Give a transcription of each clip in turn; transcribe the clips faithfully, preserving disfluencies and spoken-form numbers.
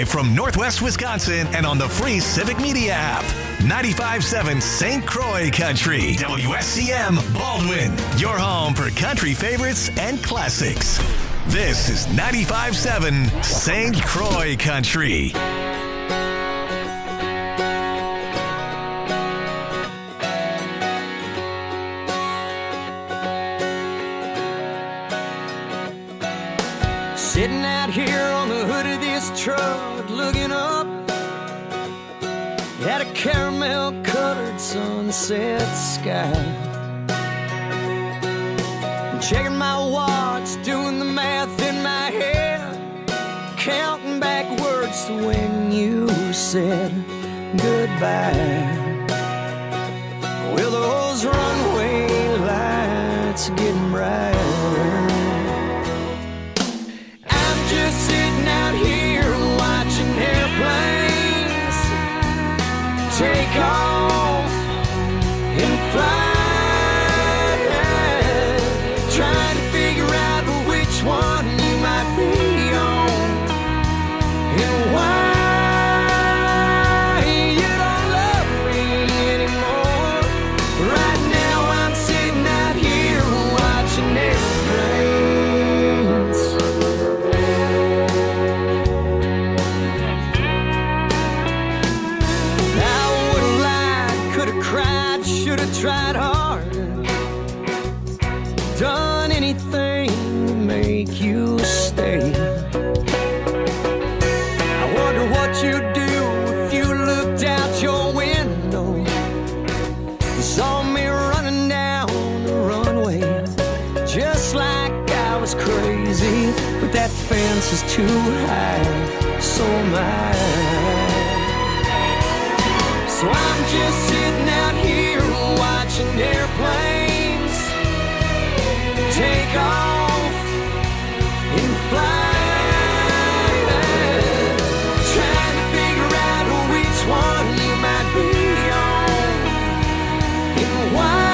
live from Northwest Wisconsin and on the free Civic Media app. ninety-five point seven Saint Croix Country. W S C M Baldwin. Your home for country favorites and classics. This is ninety-five point seven Saint Croix Country. Sitting out here on the hood of this truck, looking up at a caramel-colored sunset sky. I'm checking my watch, doing the math in my head, counting backwards to when you said goodbye. Well, those runway lights are getting brighter. Just sitting out here watching airplanes take off and fly, trying to figure out which one you might be on and why you don't love me anymore. Right now I'm sitting out here watching airplanes. Tried hard, done anything to make you stay. I wonder what you'd do if you looked out your window and saw me running down the runway, just like I was crazy. But that fence is too high, so am I. So I'm just sitting out here watching airplanes take off and fly, trying to figure out which one you might be on and why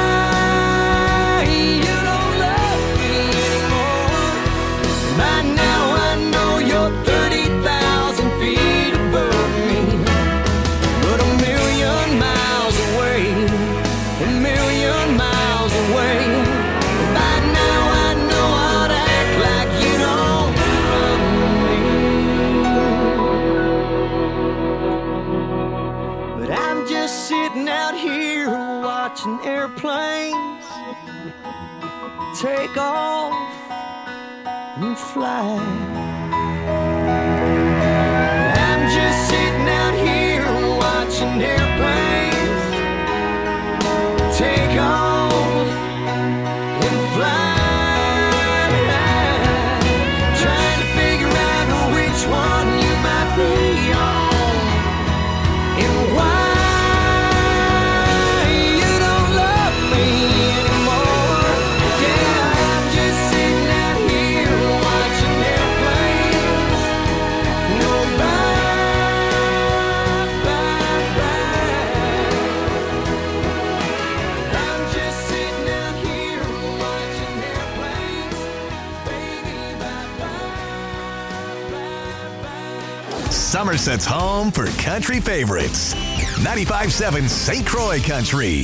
you don't love me anymore. By now I know you're thirty thousand feet above me, but a million miles away. A million miles away. By now I know how to act like you don't love me. But I'm just sitting out here watching airplanes take off and fly. I'm just sitting out here watching airplanes take off and fly, trying to figure out which one you might be on and why you don't love me anymore. Yeah, I'm just sitting out here watching airplanes go by, by, by. I'm just sitting out here watching airplanes, baby, bye-bye, bye-bye. Somerset's home for country favorites. ninety-five point seven Saint Croix Country.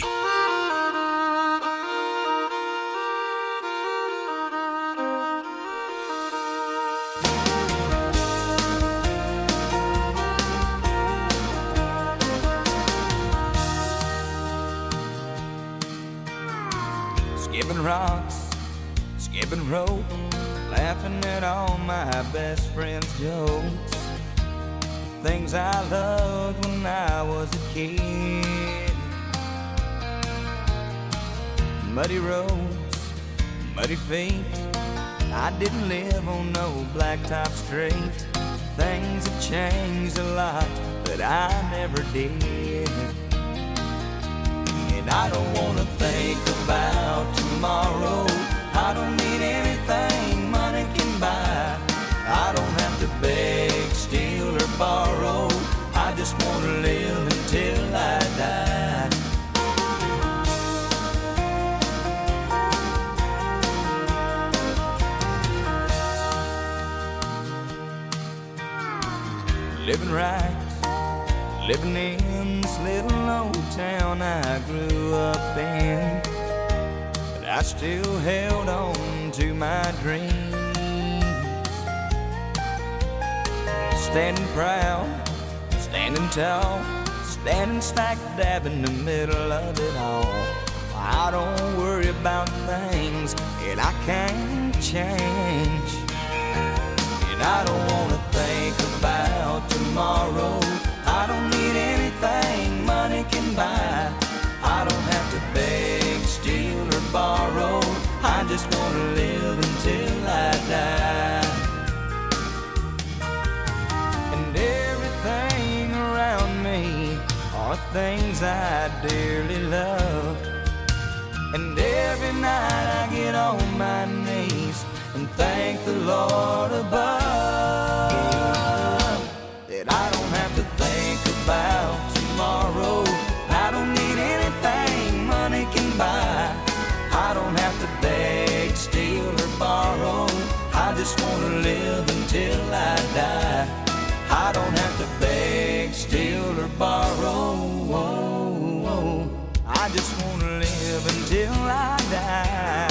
Skipping rocks, skipping rope, laughing at all my best friends' jokes. Things I loved when I was a kid. Muddy roads, muddy feet. I didn't live on no blacktop street. Things have changed a lot, but I never did. And I don't wanna think about tomorrow. I don't need anything money can buy. I don't have to beg, steal, or borrow. I just wanna live until I die. living right, living in this little old town I grew up in. But I still held on to my dreams, standing proud, standing tall, standing smack dab in the middle of it all. I don't worry about things that I can't change, and I don't wanna think about tomorrow. I don't need anything money can buy. I don't have to beg, steal, or borrow. I just wanna live until I die. And everything around me are things I dearly love. And every night I get on my knees and thank the Lord above that I don't have to think about tomorrow. I don't need anything money can buy. I don't have to beg, steal, or borrow. I just want to live until I die. I don't have to beg, steal, or borrow. I just want to live until I die.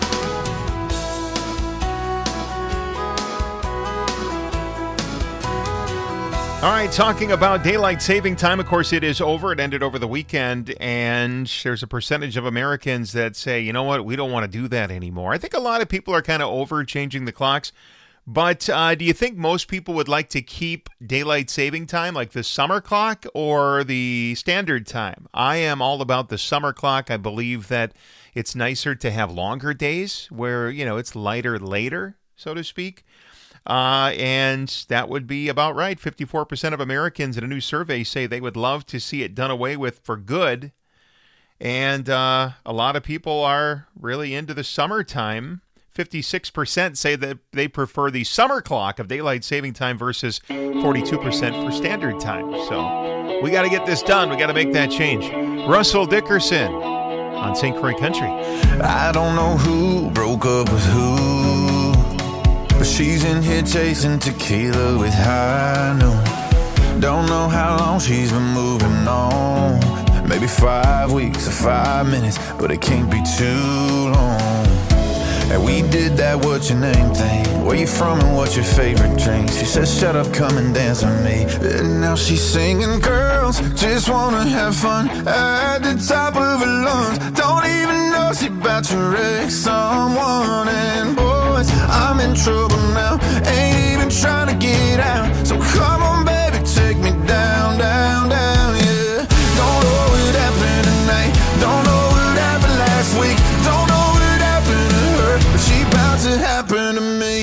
All right, talking about daylight saving time, of course, it is over. It ended over the weekend, and there's a percentage of Americans that say, you know what, we don't want to do that anymore. I think a lot of people are kind of over changing the clocks, but uh, do you think most people would like to keep daylight saving time, like the summer clock or the standard time? I am all about the summer clock. I believe that it's nicer to have longer days where, you know, it's lighter later, so to speak. Uh, and that would be about right. fifty-four percent of Americans in a new survey say they would love to see it done away with for good. And uh, a lot of people are really into the summertime. fifty-six percent say that they prefer the summer clock of daylight saving time versus forty-two percent for standard time. So we got to get this done. We got to make that change. Russell Dickerson on Saint Croix Country. I don't know who broke up with who, but she's in here chasing tequila with high noon. Don't know how long she's been moving on. Maybe five weeks or five minutes, but it can't be too long. And we did that what's your name thing. Where you from and what's your favorite drink? She said shut up, come and dance with me. And now she's singing, girls just wanna have fun at the top of her lungs. Don't even know she about to wreck someone. And boys, I'm in trouble now, ain't even trying to get out. So come on baby, take me down, down, down, yeah. Don't know what happened tonight, don't know what happened last week, don't know what happened to her, but she about to happen to me.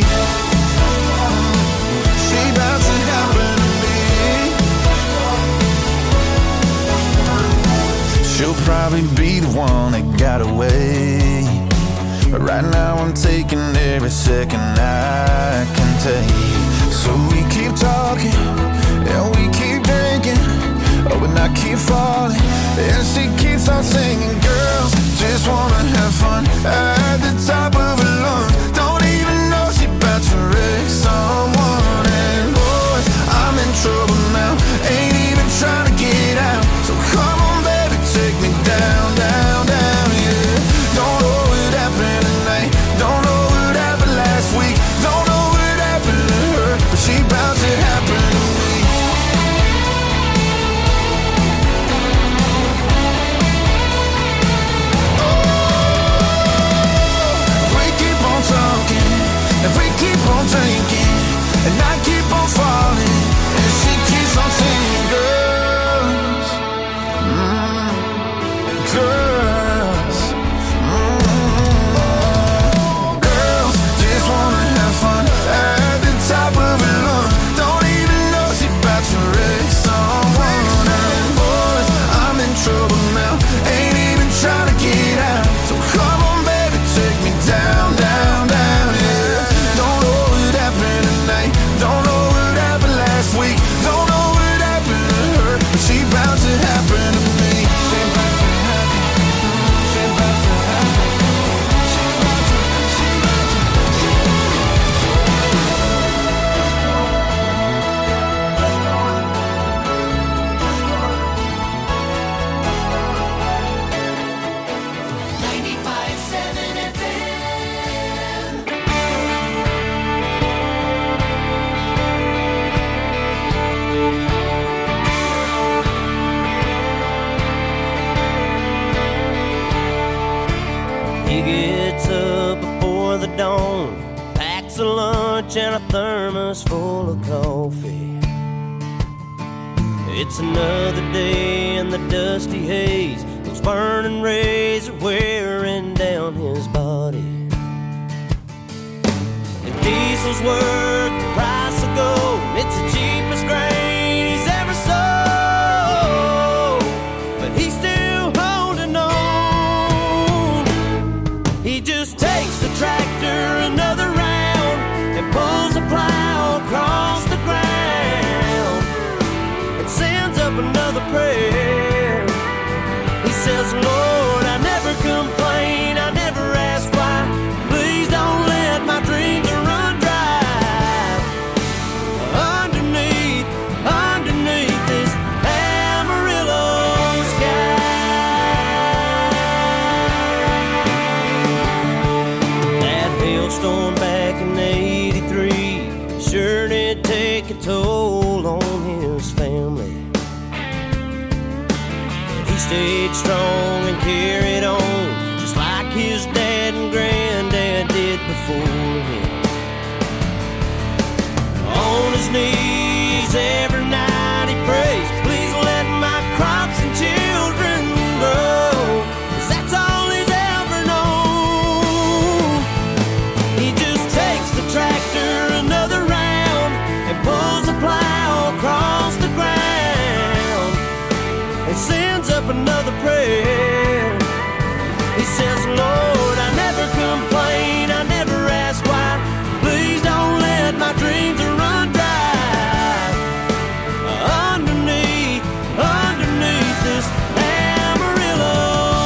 She about to happen to me. She'll probably be the one that got away, but right now I'm taking every second I can take. So we keep talking, and we keep drinking, oh, but I keep falling, and she keeps on singing. Girls just wanna have fun at the top of her lungs. Don't even know she about to wreck someone. And boys, I'm in trouble now, ain't even trying to get out. So come on baby, take me down, down, down, yeah. Don't know what happened tonight, don't know what happened last week, don't know what happened to her, but she about to happen to me. If we keep on drinking, and I keep on falling, and she keeps on singing, girls, mm, girls, mm, girls just wanna have fun at the top of her lungs. Don't even know she about to wreck someone. And boys, I'm in trouble now, ain't even trying to get out. So come on baby, take me down, down, down, yeah. Don't dawn, packs a lunch and a thermos full of coffee. It's another day in the dusty haze. Those burning rays are wearing down his body. If diesel's worth the price of gold, it's the cheapest grain he's ever sold. But he's still holding on. He just takes the tractor another round and pulls the plow across the ground and sends up another prayer. He says, Lord, I never complain, I never ask why. Please don't let my dreams run dry. Underneath, underneath this Amarillo sky. That hailstorm back in eighty-three sure did take a toll on his family. But he stayed strong and carried on, just like his dad and granddad did before him. On his knees every night he prays, please let my crops and children grow, 'cause that's all he's ever known. He just takes the tractor another round and pulls the plow across the ground and sends up another prayer. He says, Lord, I never complain, I never ask why. Please don't let my dreams run dry. Underneath, underneath this Amarillo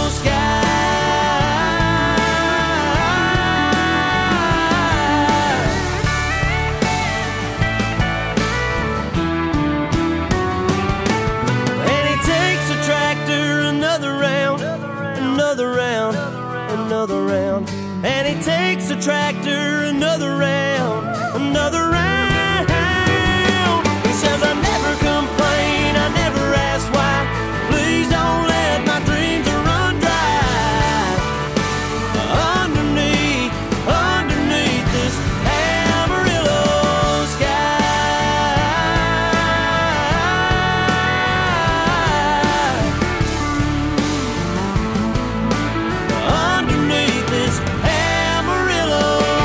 And he takes the tractor another round, another round, another round. And he takes the tractor another round, another round. He says, I never complain, I never ask why. Please don't let my dreams run dry. Underneath, underneath this Amarillo sky. Underneath this Amarillo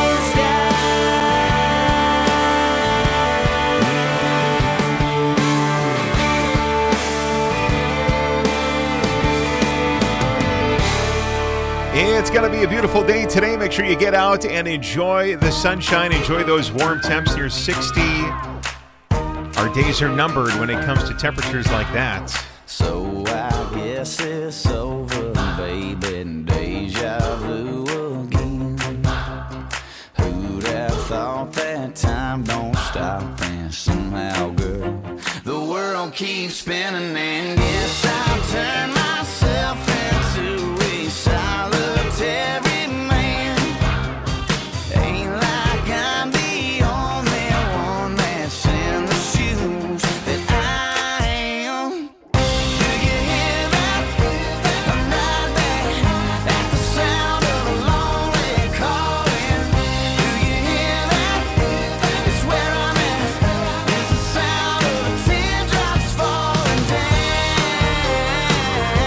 It's going to be a beautiful day today. Make sure you get out and enjoy the sunshine. Enjoy those warm temps near sixty. Our days are numbered when it comes to temperatures like that. So I guess it's over, baby, and deja vu again. Who'd have thought that time don't stop, and somehow, girl, the world keeps spinning, and yes, I've turned myself into a solitary man. Ain't like I'm the only one that's in the shoes that I am. Do you hear that? I'm right there at the sound of a lonely calling. Do you hear that? It's where I'm at. It's the sound of teardrops falling down.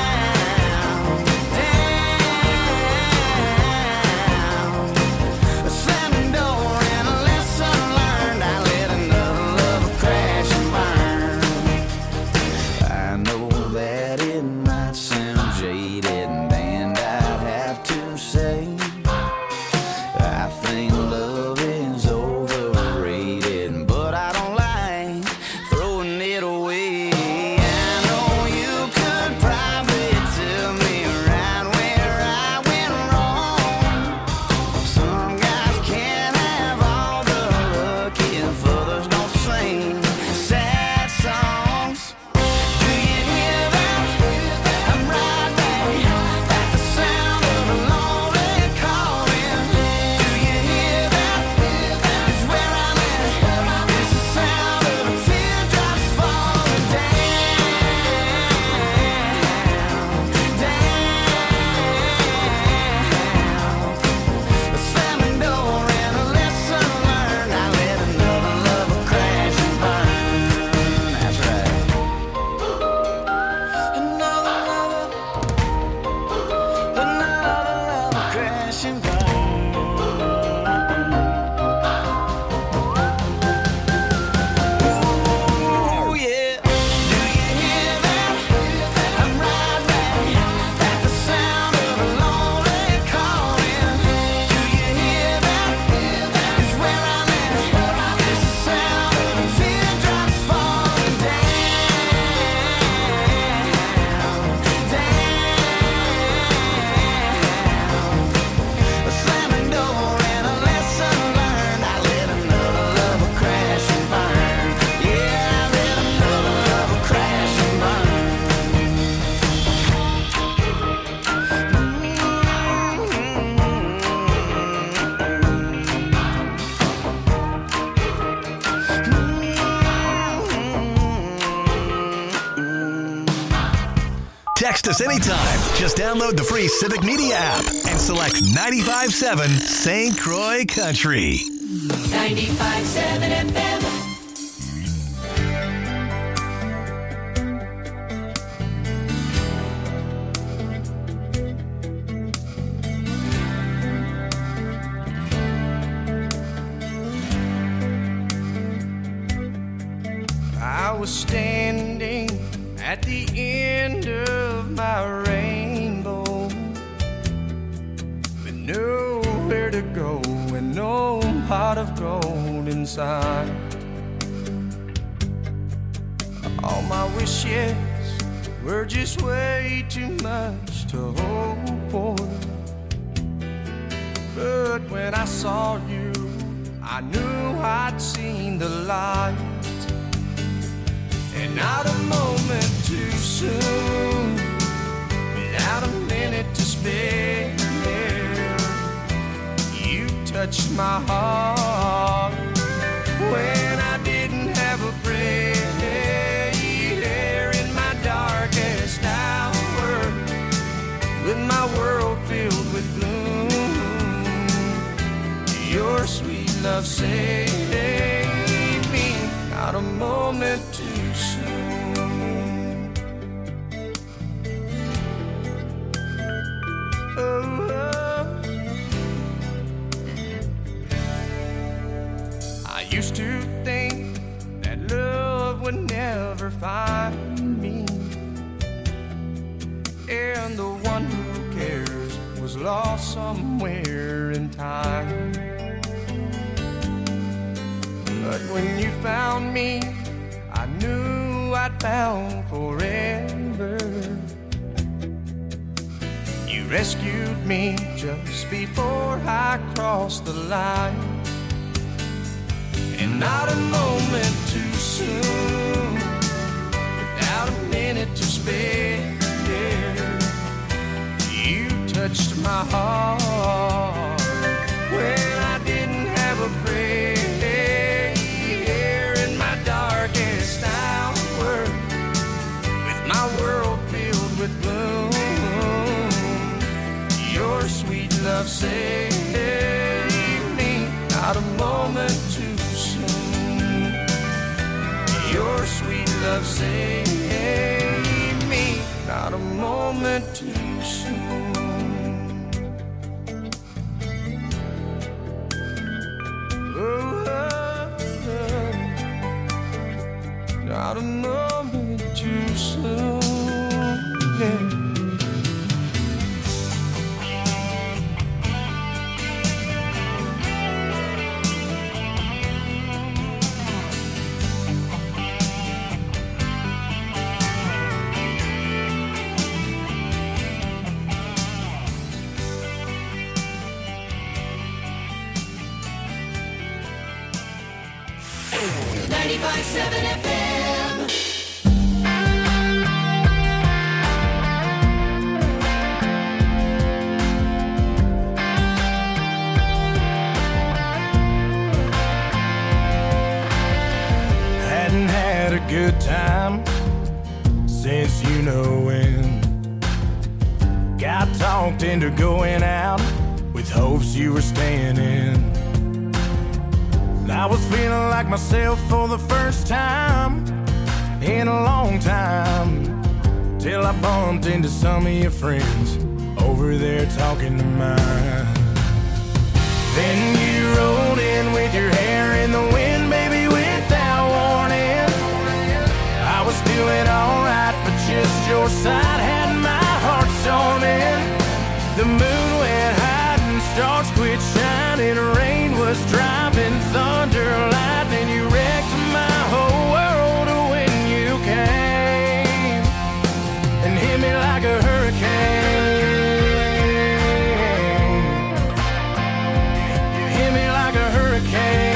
Text us anytime. Just download the free Civic Media app and select ninety-five point seven Saint Croix Country. ninety-five point seven F M. I was standing at the end of my rainbow with nowhere to go and no pot of gold inside. All my wishes were just way too much to hope for. But when I saw you, I knew I'd seen the light. And not a moment too soon, without a minute to spare, you touched my heart when I didn't have a prayer. In my darkest hour, with my world filled with gloom, your sweet love saved me. Not a moment too soon. Oh, oh. I used to think that love would never find me, and the one who cares was lost somewhere in time. But when you found me, I knew I'd found forever. You rescued me just before I crossed the line. And not a moment too soon, without a minute to spare, you touched my heart when I didn't have a prayer. Darkest hour, with my world filled with gloom, your sweet love saved me. Not a moment too soon, your sweet love saved me. Not a moment too soon. Oh, not a moment too soon, yeah. ninety-five point seven F M. Good time since you know when. Got talked into going out with hopes you were staying in. I was feeling like myself for the first time in a long time, till I bumped into some of your friends over there talking to mine. Then you rolled in with your hair in the wind, baby, without warning. I was doing alright, but just your side had my heart storming. The moon went high and stars quit shining. Rain was driving, thunder, lightning. You wrecked my whole world when you came and hit me like a hurricane. You hit me like a hurricane.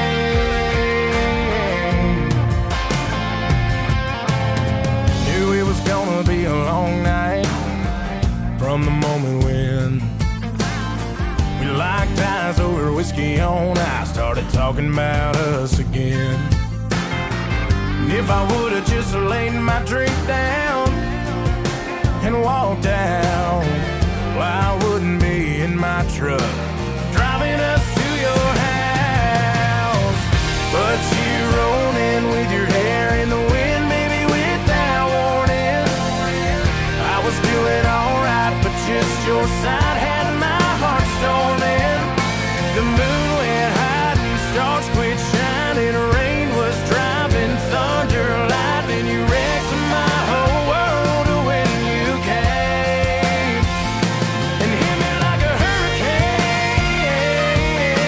Gonna be a long night from the moment when we locked eyes over whiskey on ice, started talking about us again. And if I would've just laid my drink down and walked out. Well, I wouldn't be in my truck driving us to your house, but you rolled in with your hair in the wind, maybe without warning. I was doing alright, but just your side had my heart storming. The moon went high and stars quit shining. Rain was driving, thunder, lightning. You wrecked my whole world when you came and hit me like a hurricane.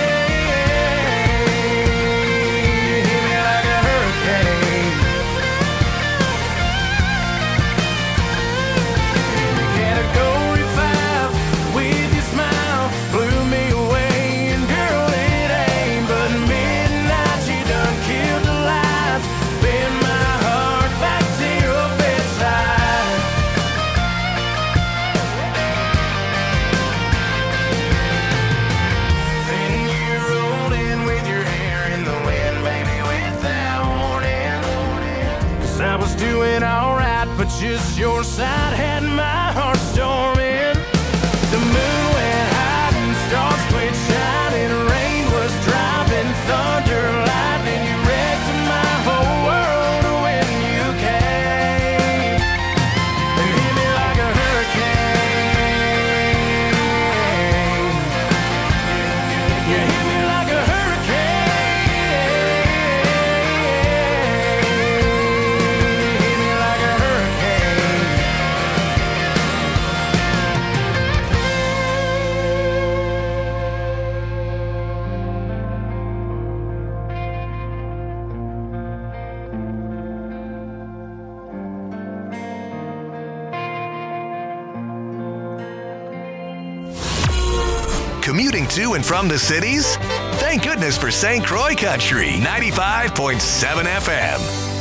Hit me like a hurricane. Category five with your smile blew me away, and girl, it ain't but midnight. You done killed the lights, bend my heart back to your bedside. Then you rolled in with your hair in the wind, baby, without warning. 'Cause I was doing alright, but just your side had my heart storming. The moon went high and stars quit shining. Rain was driving, thunder, lightning. You wrecked my whole world when you came and hit me like a hurricane. You hit me like a hurricane. Hit me like a hurricane. Commuting to and from the cities? Thank goodness for Saint Croix Country, ninety-five point seven F M.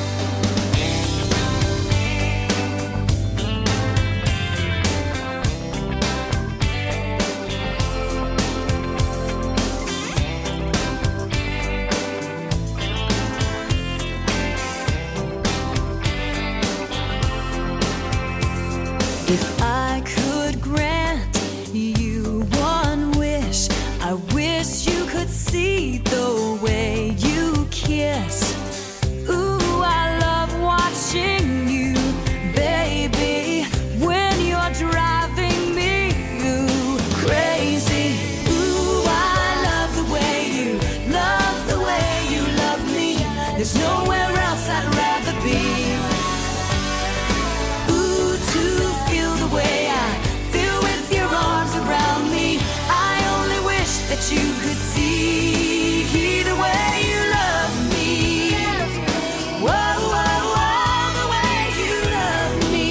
If I could grant you one wish, I wish you could see the way you kiss. Ooh, I love watching you, baby, when you're driving me ooh, crazy. Ooh, I love the way you, love the way you love me. There's nowhere else I'd rather be. That you could see the way you love me. Whoa, whoa, whoa, the way you love me.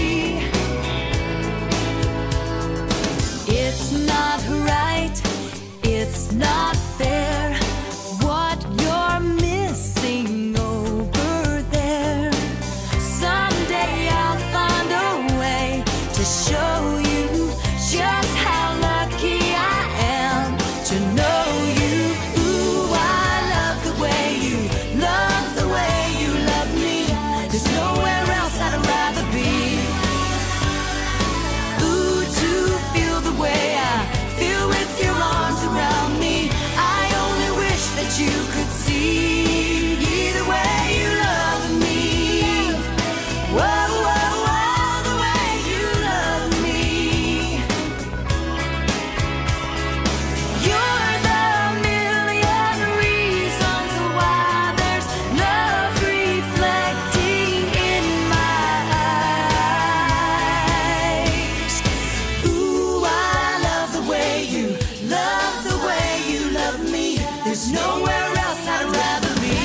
It's not right, it's not fair, what you're missing over there. Someday I'll find a way to show you just how lucky I am to know you. Ooh, I love the way you, love the way you love me. There's nowhere else I'd rather be. Ooh, to feel the way I feel with your arms around me. I only wish that you could see the way you love me. Whoa, whoa, whoa, the way you love me. You're the million reasons why there's love reflecting in my eyes. Ooh, I love the way you, love the way you love me. There's nowhere else I'd rather be.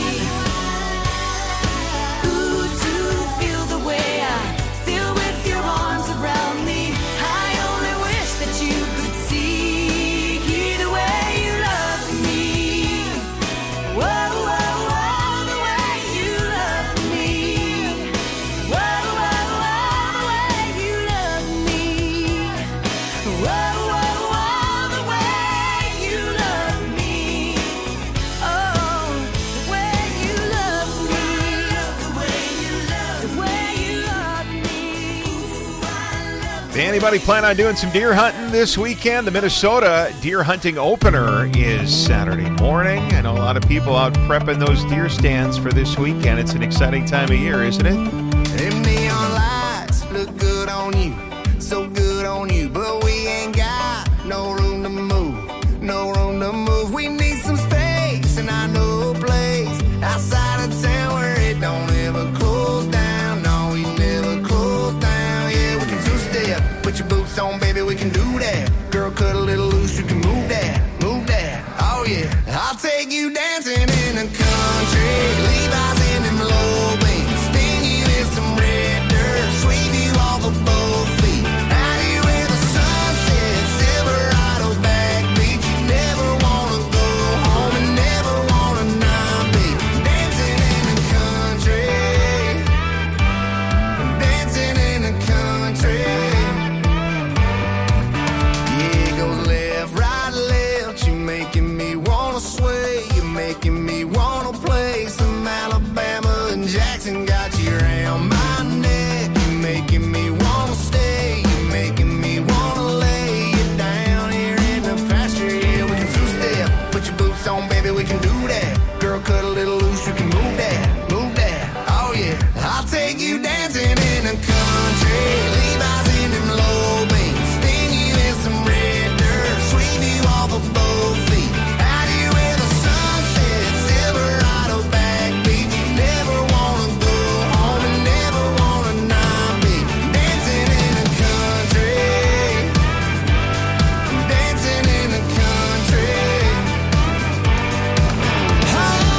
Ooh, to feel the way I feel with your arms around me. I only wish that you could see the way you love me. Whoa, whoa, whoa, the way you love me. Whoa, whoa, whoa, the way you love me. Whoa, whoa, whoa, the way you love me. Oh. Anybody plan on doing some deer hunting this weekend? The Minnesota Deer Hunting Opener is Saturday morning. I know a lot of people out prepping those deer stands for this weekend. It's an exciting time of year, isn't it? Them neon lights look good on you, so good on you, but we ain't got no room to move, no room to move. We need some space, and I know a place outside of town where it don't ever close down. No, we never close down. Yeah, we can two-step, put your boots on, baby, we can do that. Girl, cut a little loose, you can move that, move that. Oh yeah, I'll take you dancing in the country, Levi's in them low beams, spin you in some red dirt, sweep you off of both feet. Out here where the sun sets, Silverado backbeat. You never wanna go home and never wanna not be dancing in the country, dancing in the country. Yeah, it goes left, right, left. You making me wanna sway, you making me wanna play some Alabama and Jackson. Got you around my neck, you making me wanna stay, you making me wanna lay you down here in the pasture. Yeah, we can two-step, put your boots on, baby, we can do that. Girl, cut a little loose, you can move that, move that. Oh yeah, I'll take you dancing in the country, Levi's in them low beams, spin you in some red dirt, sweep you off of both feet. Out here where the sun sets, Silverado backbeat. You never wanna go home and never wanna not be dancing in the country, dancing in the country. Oh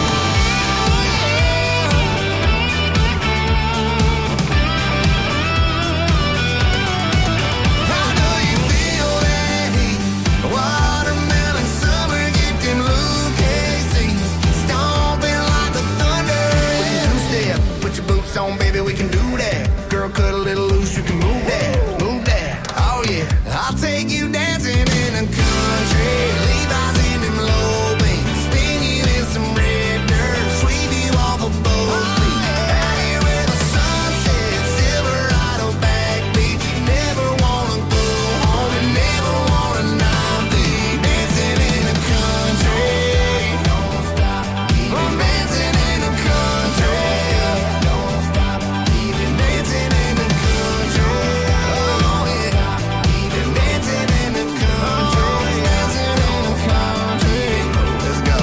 yeah. I know you feel that heat, watermelon summer, get them Lucasies, stomping like the thunder. We can two-step, put your boots on, baby, we can do that. Girl, cut a little loose, you can move that, move that. Oh yeah, I'll take you dancing in the country, Levi's in them low beams, spin you in some red dirt, sweep you off of both feet. Out here where the sun sets, Silverado backbeat. You never wanna go home and never wanna not be dancing in the country. Don't stop, keep it dancing in the country. Don't stop, keep it dancing in the country. Oh yeah, keep it dancing in the country, dancing in the country. Let's go.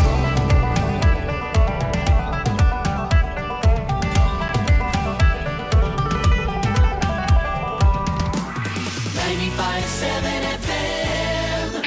ninety-five seven F M.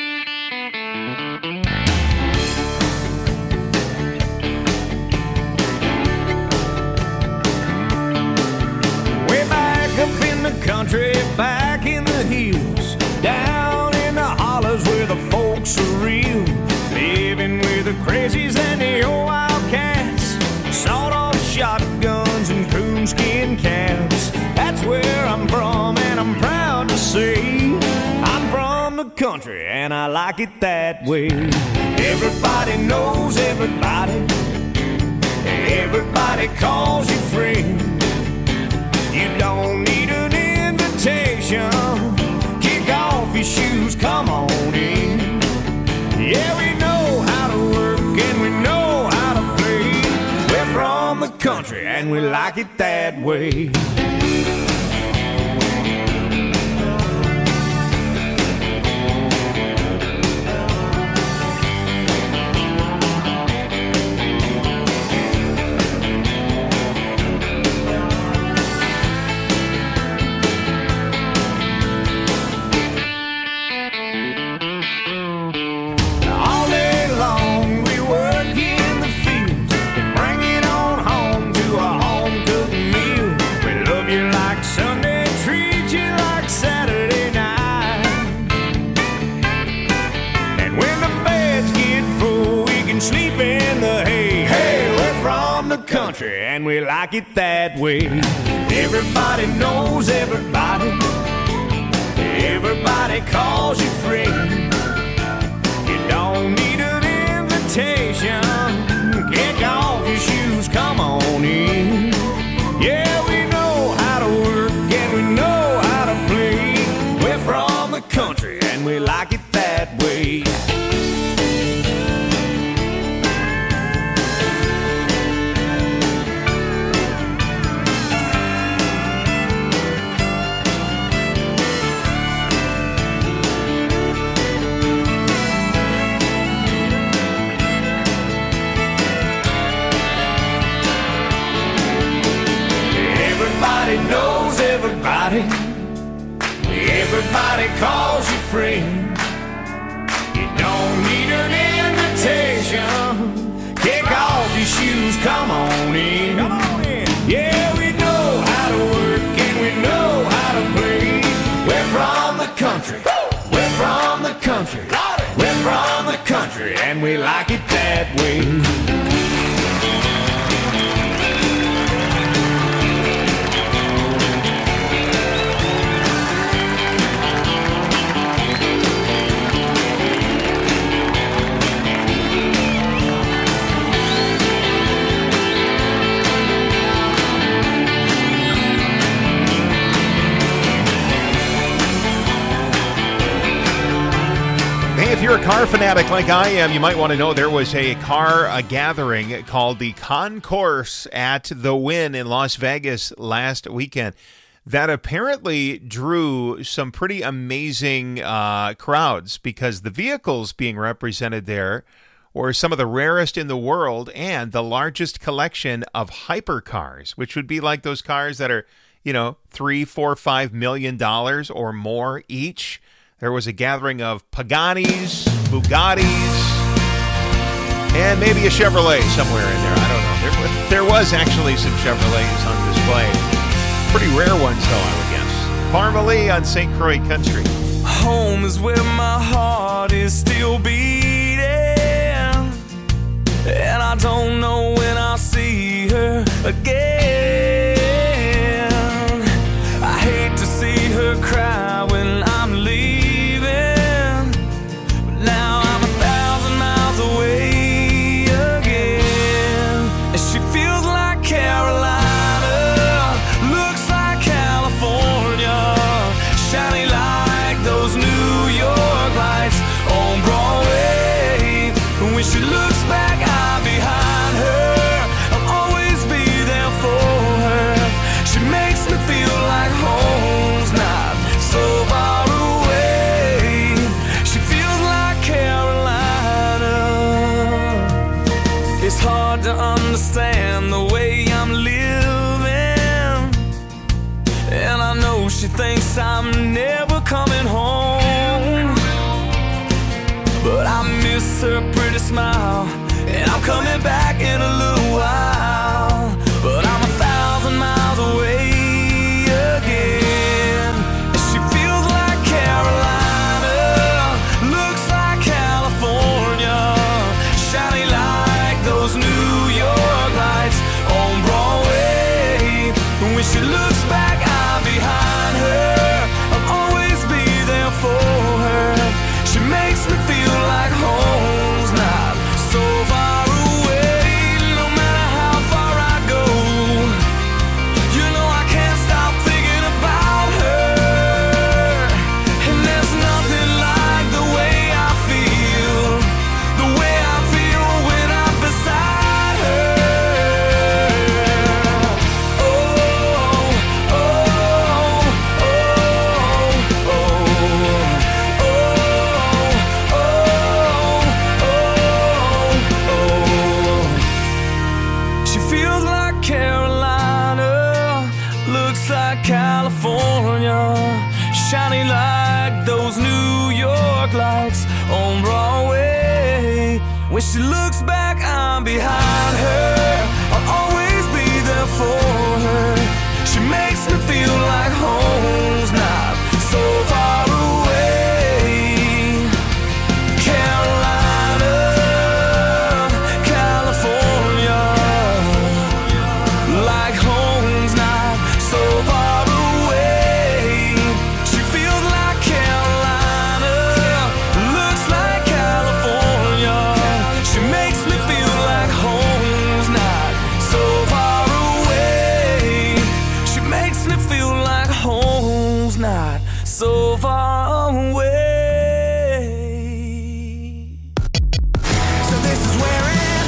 Way back up in the country, back in the hills, down in the hollers where the folks are real, living with the crazies and the old wildcats, sawed-off shotguns and coonskin caps. That's where I'm from, and I'm proud to say I'm from the country, and I like it that way. Everybody knows everybody, everybody calls you friend. You don't need an invitation. Kick off your shoes, come on in. Yeah, we know how to work and we know how to play. We're from the country and we like it that way. All day long we work in the fields and bring it on home to a home-cooked meal. We love you like Sunday, treat you like Saturday night. And when the beds get full, we can sleep in the hay. Hey, we're from the country and we like it that way. Everybody knows everybody, everybody calls you friend. You don't need an invitation. Kick off your shoes, come on in. Yeah, we know how to work and we know how to play. everybody. Everybody calls you friend. You don't need an invitation. Kick off your shoes, come on in. Come on in. Yeah, we know how to work and we know how to play. We're from the country. We're from the country. We're from the country and we like it that way. If you're a car fanatic like I am, you might want to know there was a car a gathering called the Concourse at the Wynn in Las Vegas last weekend that apparently drew some pretty amazing uh, crowds because the vehicles being represented there were some of the rarest in the world and the largest collection of hypercars, which would be like those cars that are, you know, three, four, five million dollars or more each. There was a gathering of Paganis, Bugattis, and maybe a Chevrolet somewhere in there. I don't know. There, there was actually some Chevrolets on display. Pretty rare ones, though, I would guess. Parmalee on Saint Croix Country. Home is where my heart is still beating, and I don't know when I'll see her again. I hate to see her cry when I'm leaving. Now I'm a thousand miles away again, and she feels like Carolina, looks like California, shiny like those New York lights on Broadway. When she looks back, I'm behind her, I'll always be there for her. She makes me feel like home's not so far away. She feels like Carolina. It's hard to understand the way I'm living, and I know she thinks I'm never coming home, but I miss her pretty smile, and I'm coming back in a little while. But I'm a thousand miles away again, and she feels like Carolina, looks like California, shiny like those New York lights on Broadway. When she looks back, I'm behind her, I'll always be there for her. She makes me feel like home's not so far away. No matter how far I go, you know I can't stop thinking about her. And there's nothing like the way I feel, the way I feel when I'm beside her. Oh, oh, oh, oh, oh, oh, oh. She feels like Carolina, looks like California, shiny like those New York lights on Broadway. When she looks back, I'm behind her, I'll always be there for her. She makes me feel like home's not so far away. Carolina, California, like home's not so far away. She feels like Carolina, looks like California. She makes me feel like home's not so far away. She makes me feel like home's not so far away. So this is where it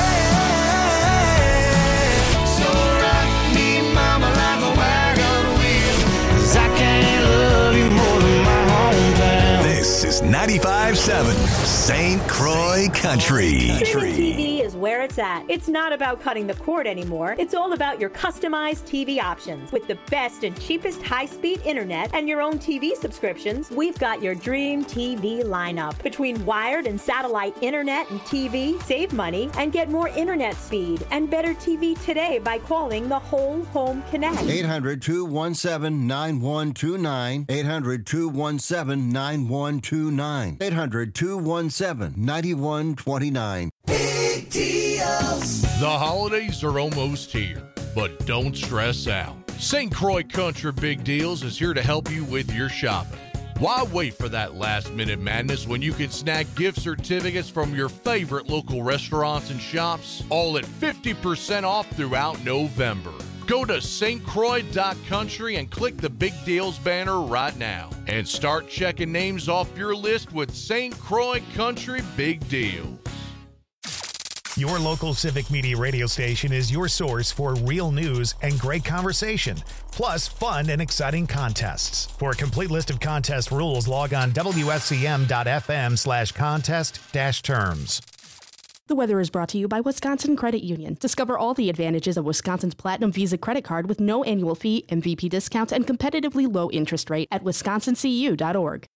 ends. So rock me, mama, like a wagon wheel, 'cause I can't love you more than my hometown. This is ninety-five ninety-five seven Saint Croix Country. Streaming T V is where it's at. It's not about cutting the cord anymore. It's all about your customized T V options. With the best and cheapest high-speed internet and your own T V subscriptions, we've got your dream T V lineup. Between wired and satellite internet and T V, save money and get more internet speed and better T V today by calling the Whole Home Connect. eight hundred, two one seven, nine one two nine. eight hundred, two one seven, nine one two nine. eight hundred, two one seven, nine one two nine. Big deals. The holidays are almost here, but don't stress out. Saint Croix Country Big Deals is here to help you with your shopping. Why wait for that last-minute madness when you can snag gift certificates from your favorite local restaurants and shops, all at fifty percent off throughout November? Go to S T Croix dot country and click the Big Deals banner right now and start checking names off your list with Saint Croix Country Big Deals. Your local Civic Media radio station is your source for real news and great conversation, plus fun and exciting contests. For a complete list of contest rules, log on W S C M dot F M slash contest dash terms. The weather is brought to you by Wisconsin Credit Union. Discover all the advantages of Wisconsin's Platinum Visa credit card with no annual fee, M V P discounts, and competitively low interest rate at wisconsin c u dot org.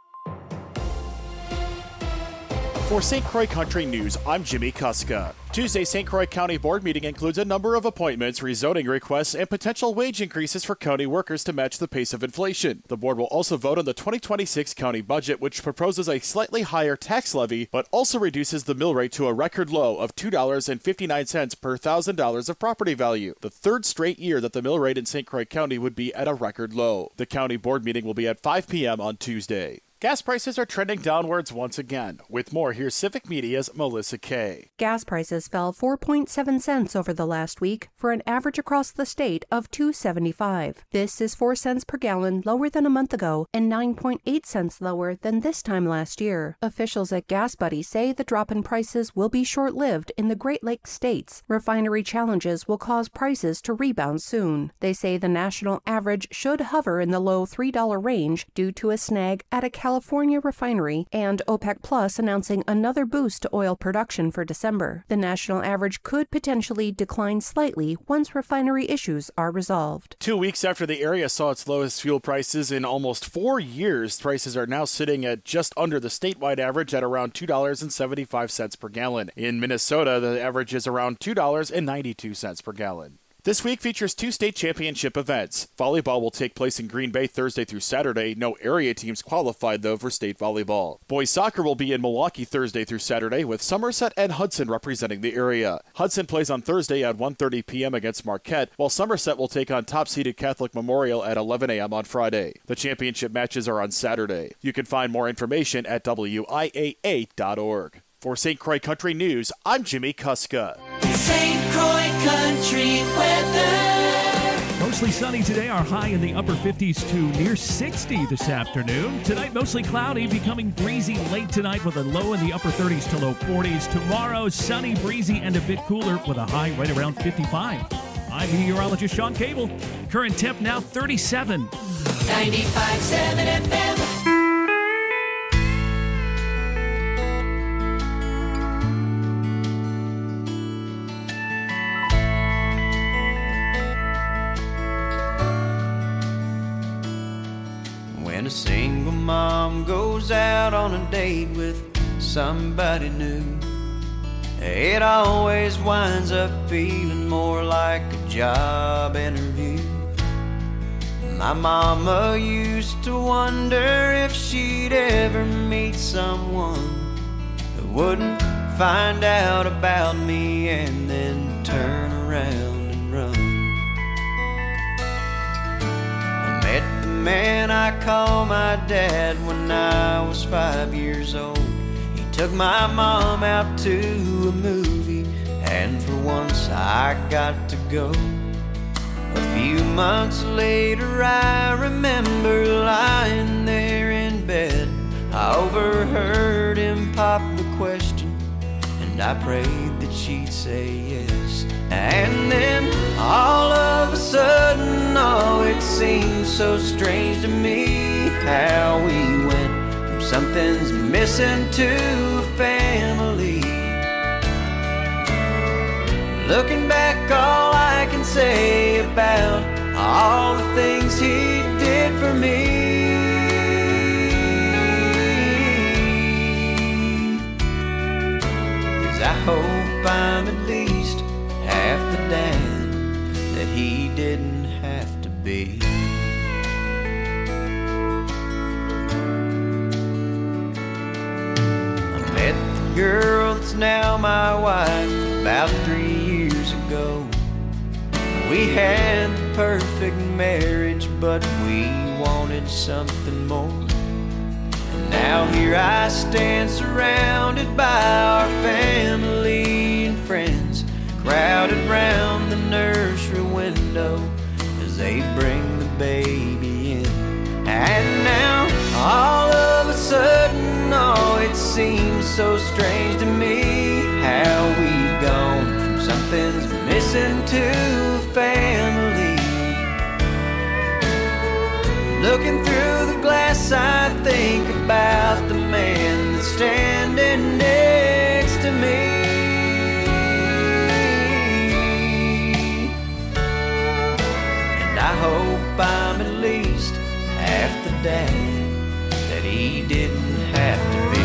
For Saint Croix Country News, I'm Jimmy Kuska. Tuesday's Saint Croix County Board meeting includes a number of appointments, rezoning requests, and potential wage increases for county workers to match the pace of inflation. The board will also vote on the twenty twenty-six county budget, which proposes a slightly higher tax levy, but also reduces the mill rate to a record low of two dollars and fifty-nine cents per one thousand dollars of property value, the third straight year that the mill rate in Saint Croix County would be at a record low. The county board meeting will be at five p.m. on Tuesday. Gas prices are trending downwards once again. With more, here's Civic Media's Melissa Kay. Gas prices fell four point seven cents over the last week for an average across the state of two dollars and seventy-five cents. This is four cents per gallon lower than a month ago and nine point eight cents lower than this time last year. Officials at Gas Buddy say the drop in prices will be short-lived in the Great Lakes states. Refinery challenges will cause prices to rebound soon. They say the national average should hover in the low three dollars range due to a snag at a California refinery and OPEC Plus announcing another boost to oil production for December. The national average could potentially decline slightly once refinery issues are resolved. Two weeks after the area saw its lowest fuel prices in almost four years, prices are now sitting at just under the statewide average at around two dollars and seventy-five cents per gallon. In Minnesota, the average is around two dollars and ninety-two cents per gallon. This week features two state championship events. Volleyball will take place in Green Bay Thursday through Saturday. No area teams qualified, though, for state volleyball. Boys soccer will be in Milwaukee Thursday through Saturday, with Somerset and Hudson representing the area. Hudson plays on Thursday at one thirty p.m. against Marquette, while Somerset will take on top-seeded Catholic Memorial at eleven a.m. on Friday. The championship matches are on Saturday. You can find more information at W I A A dot org. For Saint Croix Country News, I'm Jimmy Kuska. Saint Croix Country weather. Mostly sunny today, our high in the upper fifties to near sixty this afternoon. Tonight, mostly cloudy, becoming breezy late tonight with a low in the upper thirties to low forties. Tomorrow, sunny, breezy, and a bit cooler with a high right around fifty-five. I'm meteorologist Sean Cable. Current temp now thirty-seven. ninety-five point seven F M. When a single mom goes out on a date with somebody new, it always winds up feeling more like a job interview. My mama used to wonder if she'd ever meet someone who wouldn't find out about me and then turn around and run. I met the man I call my dad when I was five years old. He took my mom out to a movie, and for once I got to go. A few months later I remember lying there in bed. I overheard him pop the question, and I prayed that she'd say yes. And then all of a sudden, oh, it seemed so strange to me how we went from something's missing to family. Looking back, all I can say about all the things he did for me is I hope I'm at least half the dad that he didn't have to be. I met the girl that's now my wife about three years ago. We had the perfect marriage, but we wanted something more. And now here I stand surrounded by our family and friends, crowded round the nursery window as they bring the baby in. And now all of a sudden, oh, it seems so strange to me how we've gone from something's missing to family. Looking through the glass, I think about the man that's standing next to me. And I hope I'm at least half the dad that he didn't have to be.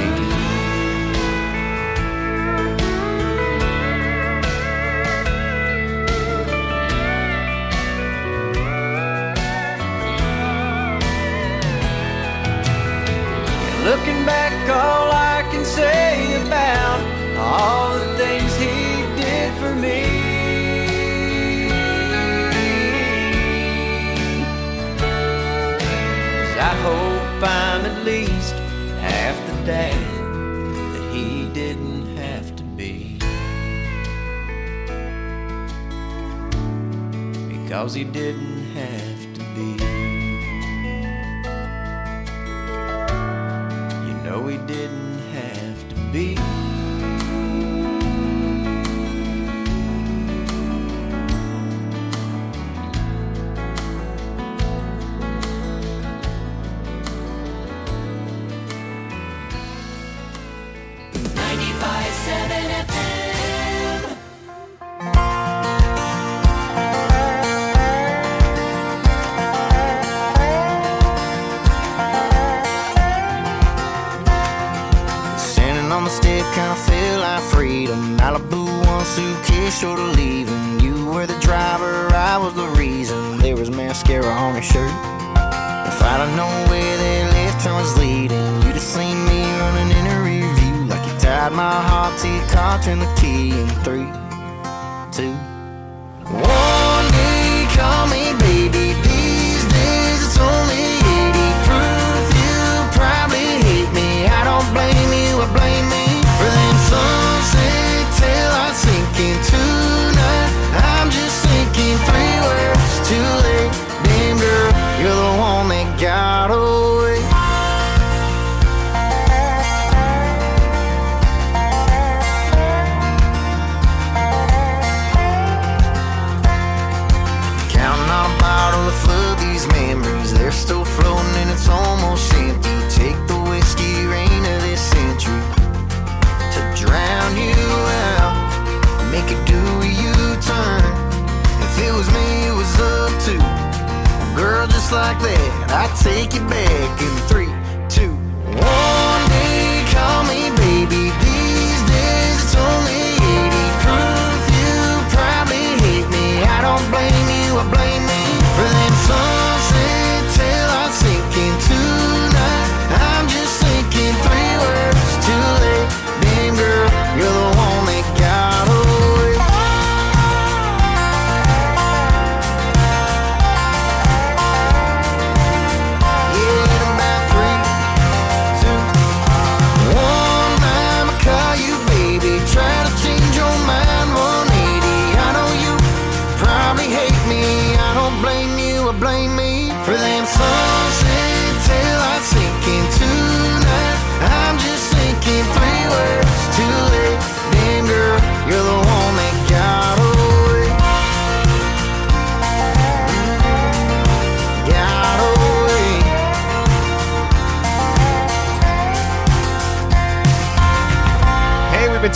Looking back, all I can say about all the things he did for me is I hope I'm at least half the dad that he didn't have to be, because he didn't have to be. No, he didn't have to be. ninety-five seven F M. Kinda feel like freedom. Malibu, one suitcase short of leaving. You were the driver, I was the reason. There was mascara on your shirt. If I'd have known where that left turn was leading, you'd have seen me running in a rear view like you tied my heart to your car. Turn the key in three, two, one. Day, call me baby. These days it's only eighty proof. You probably hate me. I don't blame you, I blame me. For them sunset till I sink in tonight. I'm just thinking three words too late. Damn girl, you're the one that got away. Counting on a bottle to flood these memories. They're still floating and it's almost empty. Take the whiskey rain of this century to drown you out, make it do a U-turn. If it was me, it was up to a girl just like that. I'd take you back in three, two, one. Day, call me baby. These days it's only eighty proof. You probably hate me. I don't blame you, I blame me. For them sunset till I sink in tonight. I'm just thinking three words too late. Damn girl, you're the one that got away. Yeah, in about three, two, one. I'ma call you baby. Try to change your mind one eighty. I know you probably hate me. I don't blame you, I blame me. For them sunset till I sink in tonight. I'm just thinking three words too late. Damn girl, you're the one that got away. Got away.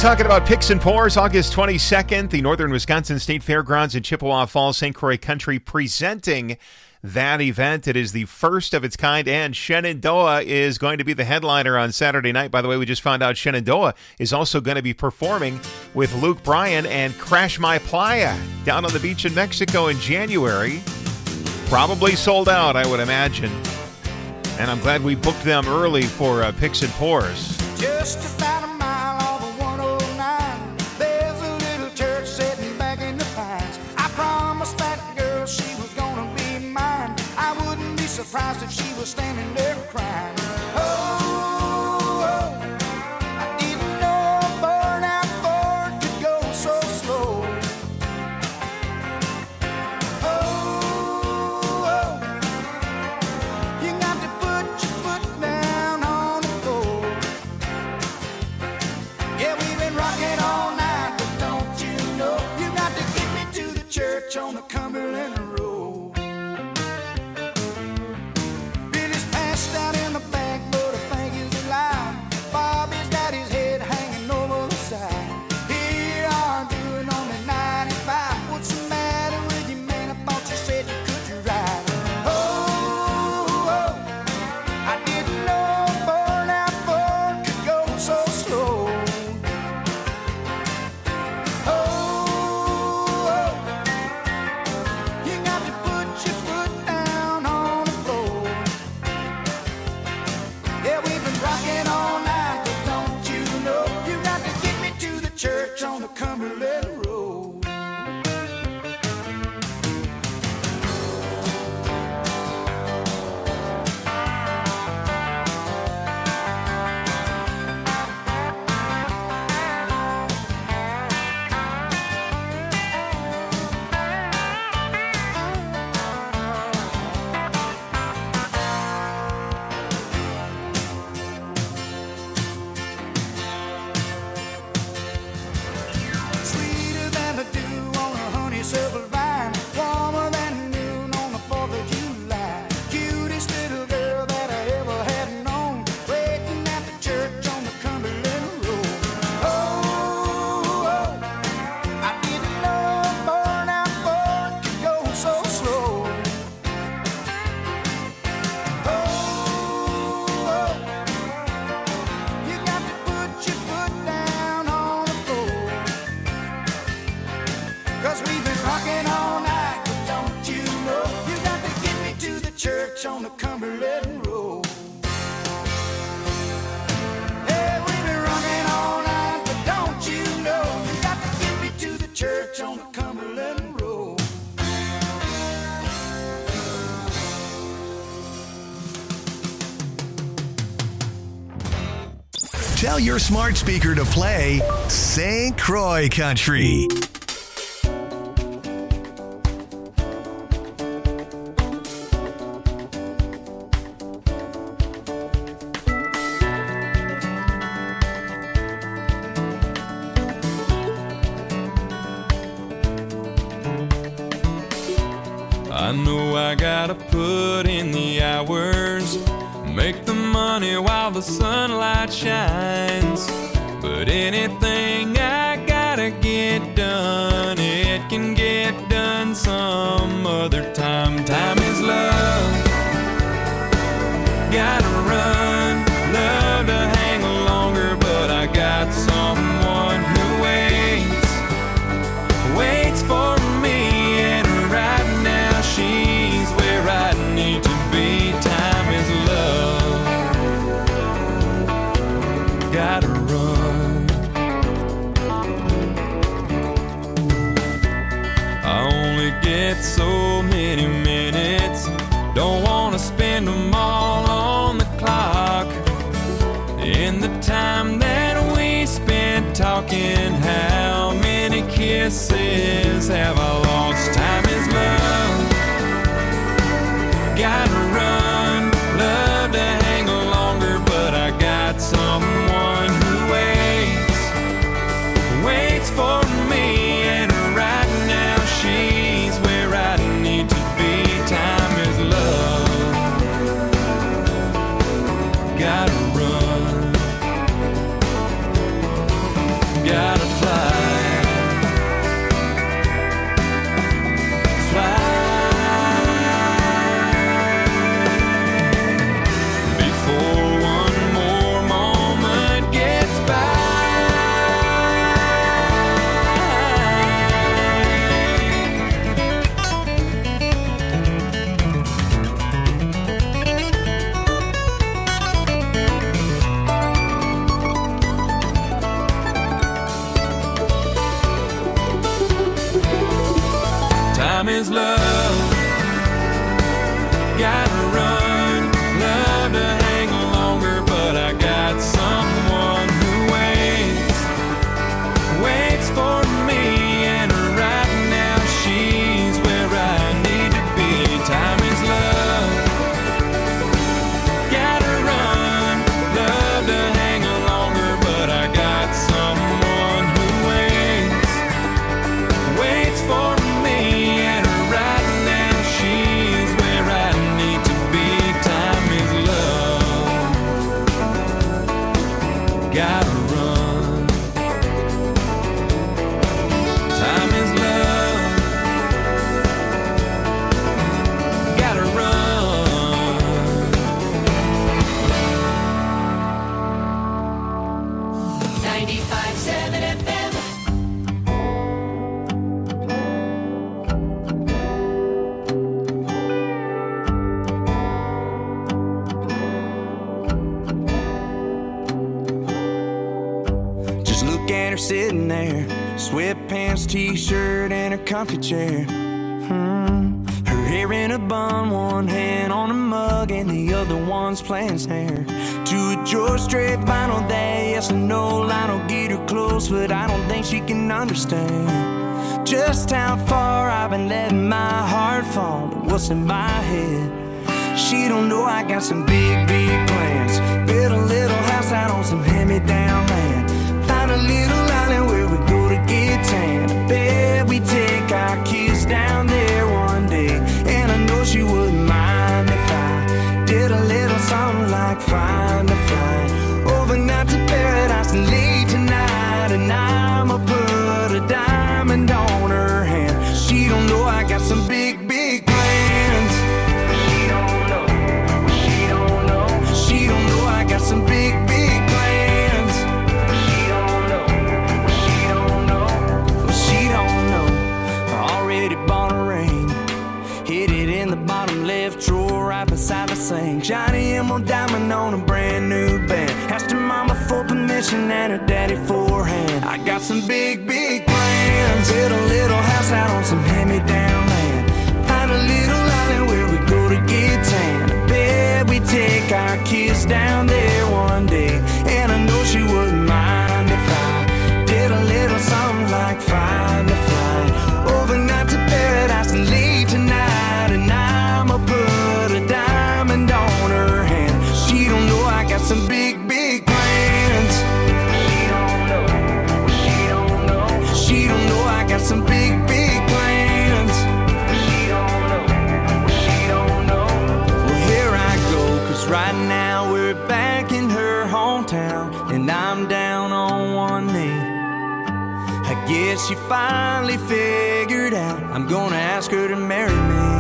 talking about Picks and Pours, August twenty-second, the Northern Wisconsin State Fairgrounds in Chippewa Falls, Saint Croix Country presenting that event. It is the first of its kind, and Shenandoah is going to be the headliner on Saturday night. By the way, we just found out Shenandoah is also going to be performing with Luke Bryan and Crash My Playa down on the beach in Mexico in January. Probably sold out, I would imagine. And I'm glad we booked them early for uh, Picks and Pours. Just about a mile off of one oh nine, there's a little church sitting back in the pines. I promised that girl she was gonna be mine. I wouldn't be surprised if she was standing there crying. Oh, oh, I didn't know a burnout Ford could go so slow. Oh, oh, you got to put your foot down on the floor. Yeah, we've been rocking all night, but don't you know you got to get me to the church on the Cumberland Road. Billy's passed out in the back, but I think he's alive. Bobby's got his head hanging over the side. Here you are doing only ninety-five. What's the matter with you, man? I thought you said you could ride. Oh, oh, I didn't know a burnout Ford could go so slow. Oh, oh, you got to put your foot down on the floor. Yeah, we've been rocking all night, but don't you know you got to get me to the church on the Cumberland Road. Sweeter than the dew on a honeysuckle vine, warmer than noon on the fourth of July. Cutest little girl that I ever had known, waiting at the church on the Cumberland Road. Oh, oh, I didn't know a burnout Ford could go so slow. Oh, oh, you got to put your foot down on the floor. Cause we've been rocking all night, but don't you know you got to get me to the church on the Cumberland Road. Yeah, we've been rocking all night, but don't you know you got to get me to the church on the Cumberland Road. Tell your smart speaker to play Saint Croix Country. I know I gotta put in the hours, make the money while the sunlight shines. But anything I gotta get done, it can get done some other time. Time is love, gotta run, love to hang longer, but I got someone who waits, waits for me. And right now she's where I need to be. Time is love, gotta run. I only get so many minutes, don't wanna spend them all on the clock. In the time that we spent talking, how many kisses have I lost? Time is love, gotta run, love to hang longer, but I got someone who waits, waits for me. And right now she's where I need to be. Time is love, gotta run, gotta time is love. Gotta run, love to hang longer, but I got someone who waits, waits for me, and right now she's where I need to be. Time is love. Gotta run, love to hang longer, but I got someone who waits, waits for me, and right now she's where I need to be. Time is love. Gotta run. Time is love. Gotta run. ninety-five seven F M. Just look at her sitting there, sweatpants, t-shirt, and her comfy chair. Hmm. Her hair in a bun, one hand on a mug, and the other one's playing snare. To a George Strait vinyl that yes or no line will get her close, but I don't think she can understand just how far I've been letting my heart fall and what's in my head. She don't know I got some big, big plans. Build a little house out on some hand-me-down land. Find a little island where we go to get tan. I bet we take our kids down there one day. And I know she wouldn't mind if I did a little something like find a flight overnight to paradise and late tonight. And I'ma put a diamond on her hand. She don't know I got some big, big plans. She don't know, she don't know, she don't know I got some big, big plans. She don't know, she don't know, she don't know. I already bought a ring, hid it in the bottom left drawer right beside the sink. Johnny Emerald diamond on a brand new band. Asked her mama for permission and her daddy for a hand. I got some big, big plans. Build a little house out on some hand-me-down land. Find a little island where we go to get tan. I bet we take our kids down there one day. And I know she wouldn't mind if I did a little something like find a flight overnight to paradise and late tonight. And I'ma put a diamond on her hand. She don't know I got some big, big plans. She don't know, she don't know, she don't know I got some big, big plans. She don't know, she don't know. Well, here I go, cause right now we're back in her hometown, and I'm down on one knee. I guess she finally figured out I'm gonna ask her to marry me.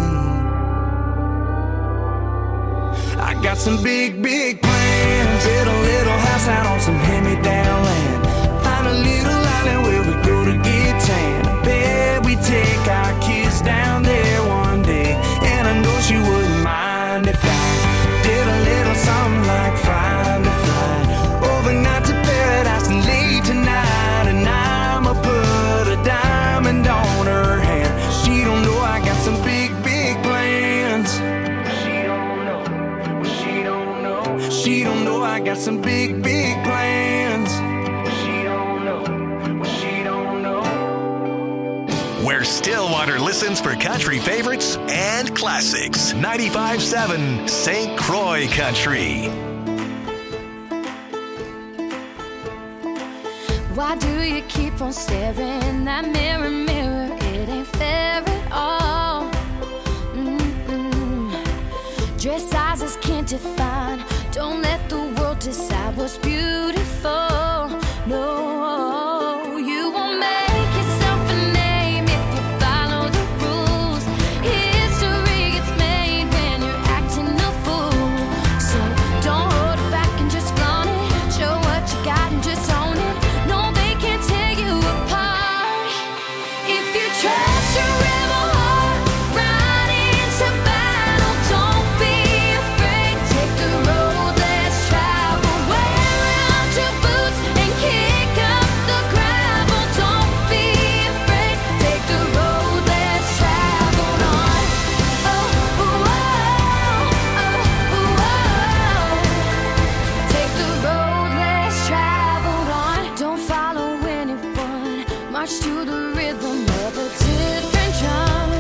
I got some big, big plans. Build a little house out on some hand-me-down land. Find a little island where we go to get tan. I bet we take our kids down there one day. And I know she wouldn't mind if I did a little something like find a flight overnight to paradise and late tonight. And I'ma put a diamond on her hand. She don't know I got some big, big plans. She don't know, she don't know, she don't know I got some big, big plans. She don't know, she don't know. Where Stillwater listens for country favorites and classics. ninety-five seven Saint Croix Country. Why do you keep on staring that mirror, mirror? It ain't fair at all. Mm-mm. Dress sizes can't define. Don't let the world decide what's beautiful. No, you won't make yourself a name if you follow the rules. History gets made when you're acting a fool. So don't hold it back and just flaunt it. Show what you got and just own it. No, they can't tear you apart. march to the rhythm of a different drum.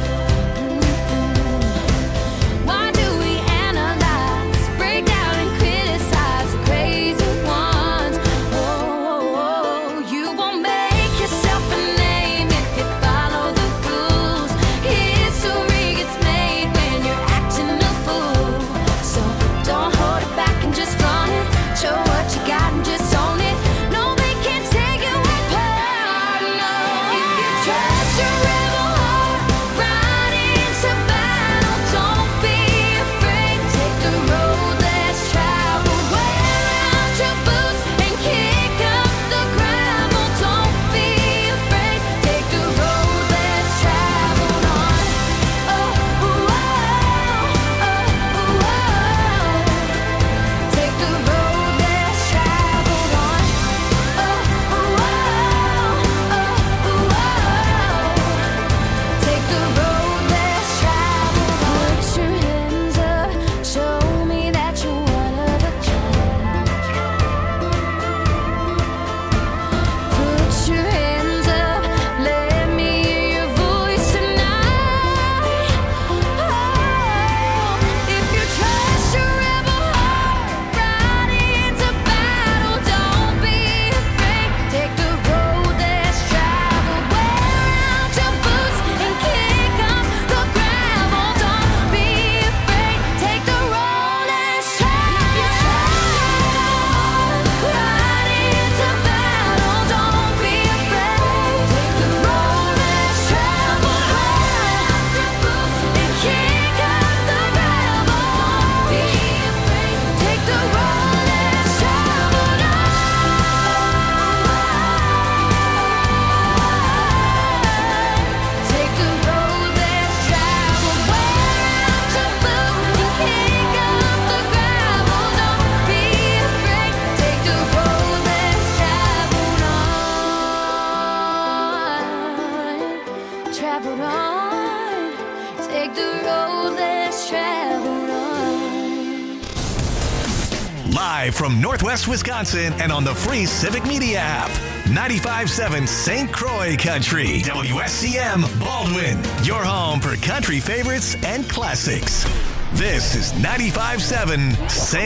Mm-mm. Why do we analyze, break down and criticize the crazy ones? Oh, oh, oh. You won't make yourself a name if you follow the rules. History gets made when you're acting a fool. So don't hold it back and just flaunt it. Show what you got and just own it. No, they can't take it apart. No, if you trust your rebel heart, ride into battle. Don't be afraid. Take the road less traveled. Wear out your boots and kick up the gravel. Don't be afraid. Take the road less traveled on. Oh, oh, oh, oh, oh. Take the road less traveled on. Oh, oh, oh, oh, oh. Take the road less traveled on. Put your hands up, show me that you're one of a kind. Put your hands up, let me hear your voice tonight. Oh, if you trust your rebel heart, ride into battle. Don't be afraid. Take the road less traveled. Wear out your boots and kick up the gravel. Don't be afraid. Take the road less traveled. Ride into battle. Don't be afraid. Take the road less traveled. Wear out your boots and kick up the gravel. Don't be afraid. Take the road less traveled. Take the road less traveled. Wear out your boots and kick up the gravel. Don't be afraid. Take the road less traveled on. Traveled on. Take the road less traveled on. Live from Northwest Wisconsin and on the free Civic Media app. ninety-five point seven Saint Croix Country. W S C M Baldwin. Your home for country favorites and classics. This is ninety-five point seven Saint